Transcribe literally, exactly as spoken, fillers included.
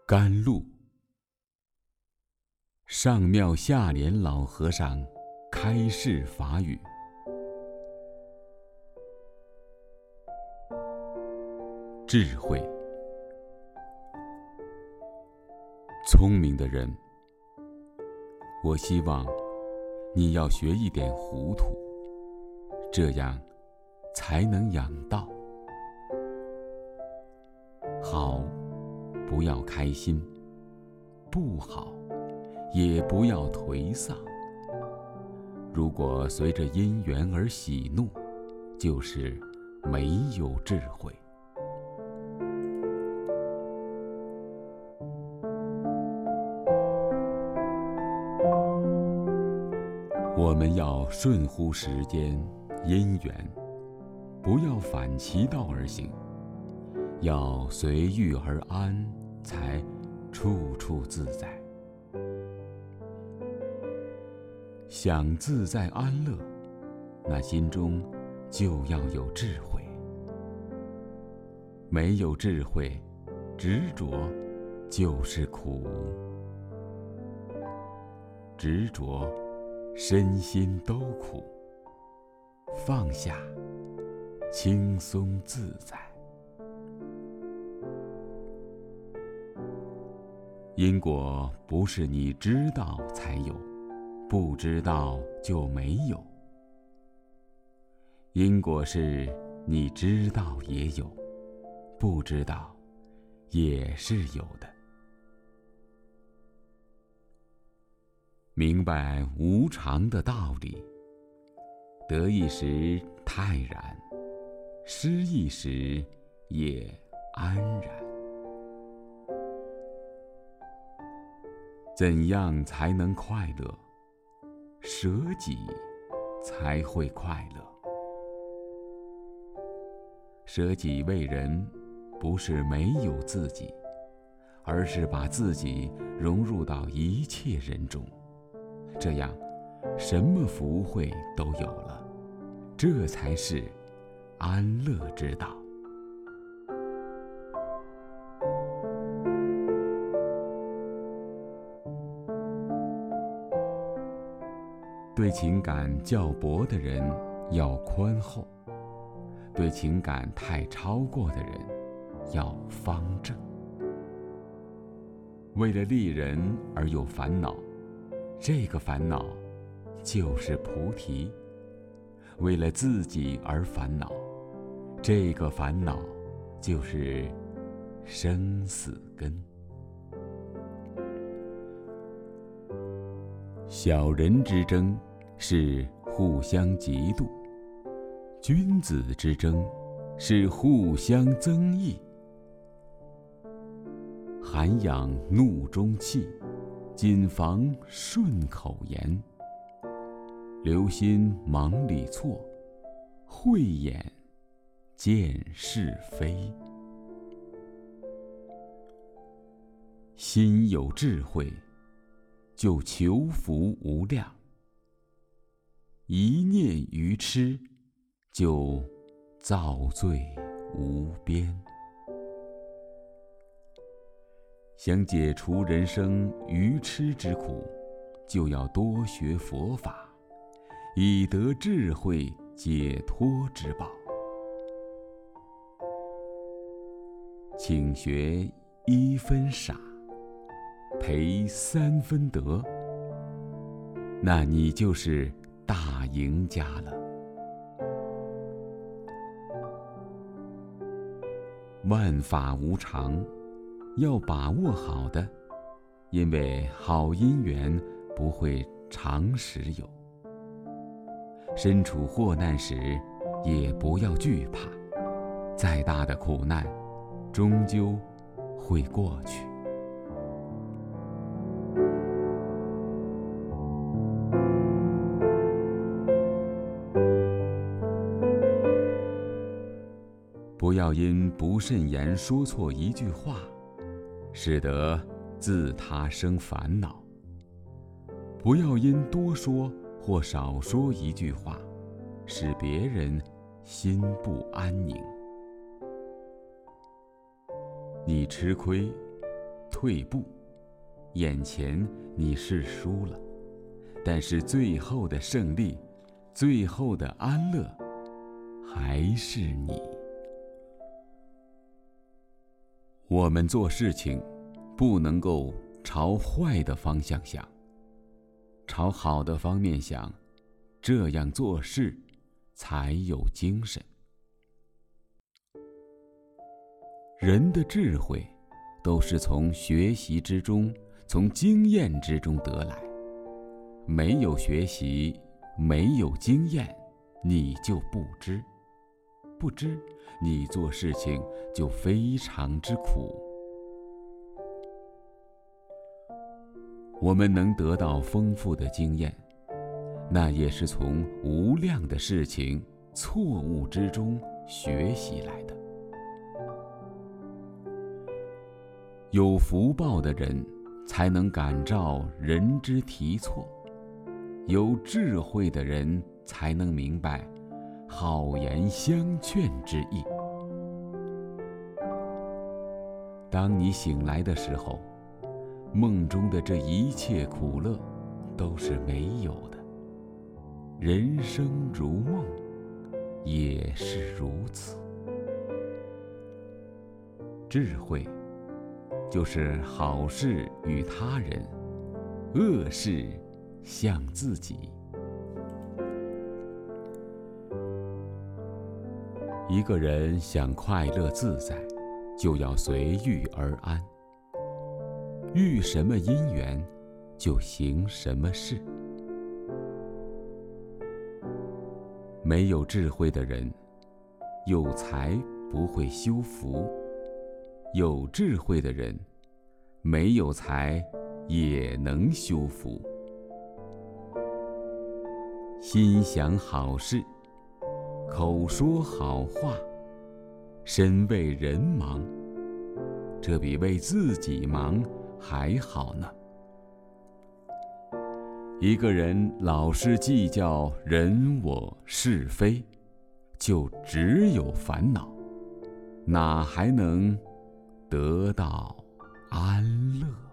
甘露。上庙下联老和尚开示法语。智慧。聪明的人，我希望你要学一点糊涂，这样才能养道。好，不要开心；不好，也不要颓丧。如果随着因缘而喜怒，就是没有智慧。我们要顺乎时间因缘，不要反其道而行，要随遇而安，才处处自在。想自在安乐，那心中就要有智慧。没有智慧，执着就是苦。执着身心都苦，放下轻松自在。因果不是你知道才有，不知道就没有。因果是你知道也有，不知道也是有的。明白无常的道理，得意时泰然，失意时也安然。怎样才能快乐？舍己才会快乐。舍己为人，不是没有自己，而是把自己融入到一切人中。这样，什么福慧都有了，这才是安乐之道。对情感较薄的人要宽厚，对情感太超过的人要方正。为了利人而有烦恼，这个烦恼就是菩提；为了自己而烦恼，这个烦恼就是生死根。小人之争是互相嫉妒，君子之争是互相增益。涵养怒中气，谨防顺口言。留心忙里错，慧眼见是非。心有智慧，就求福无量；一念愚痴，就造罪无边。想解除人生愚痴之苦，就要多学佛法，以得智慧解脱之宝。请学一分傻，赔三分得，那你就是大赢家了。万法无常，要把握好的，因为好因缘不会常时有。身处祸难时，也不要惧怕，再大的苦难，终究会过去。不要因不慎言说错一句话，使得自他生烦恼；不要因多说或少说一句话，使别人心不安宁。你吃亏， 退步，眼前你是输了，但是最后的胜利，最后的安乐，还是你。我们做事情不能够朝坏的方向想，朝好的方面想，这样做事才有精神。人的智慧都是从学习之中，从经验之中得来。没有学习，没有经验，你就不知。不知，你做事情就非常之苦。我们能得到丰富的经验，那也是从无量的事情、错误之中学习来的。有福报的人才能感召人之提错，有智慧的人才能明白好言相劝之意。当你醒来的时候，梦中的这一切苦乐都是没有的。人生如梦，也是如此。智慧就是好事与他人，恶事向自己。一个人想快乐自在，就要随遇而安。遇什么因缘，就行什么事。没有智慧的人，有财不会修福；有智慧的人，没有财也能修福。心想好事，口说好话，身为人忙，这比为自己忙还好呢。一个人老是计较人我是非，就只有烦恼，哪还能得到安乐？